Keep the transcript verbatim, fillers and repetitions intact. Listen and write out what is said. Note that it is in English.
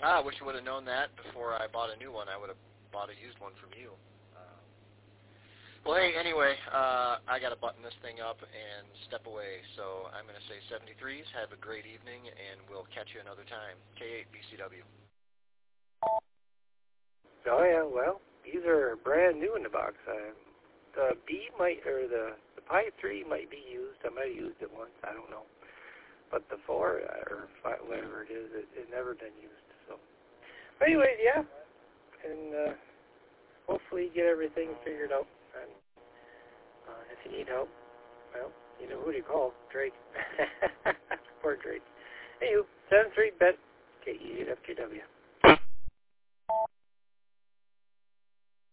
Ah, I wish I would have known that before I bought a new one. I would have bought a used one from you. Uh, well, hey, anyway, uh, I got to button this thing up and step away. So I'm going to say seventy-threes. Have a great evening, and we'll catch you another time. K eight B C W. Oh, yeah, well, these are brand new in the box. Uh, the B might, or the, the Pi three might be used. I might have used it once. I don't know. But the four, or five, whatever it is, it, it never been used. So, but anyways, yeah, and uh, hopefully get everything figured out. And uh, if you need help, well, you know who to call, Drake. Poor Drake. Anywho, seven three bet K E eight F J W.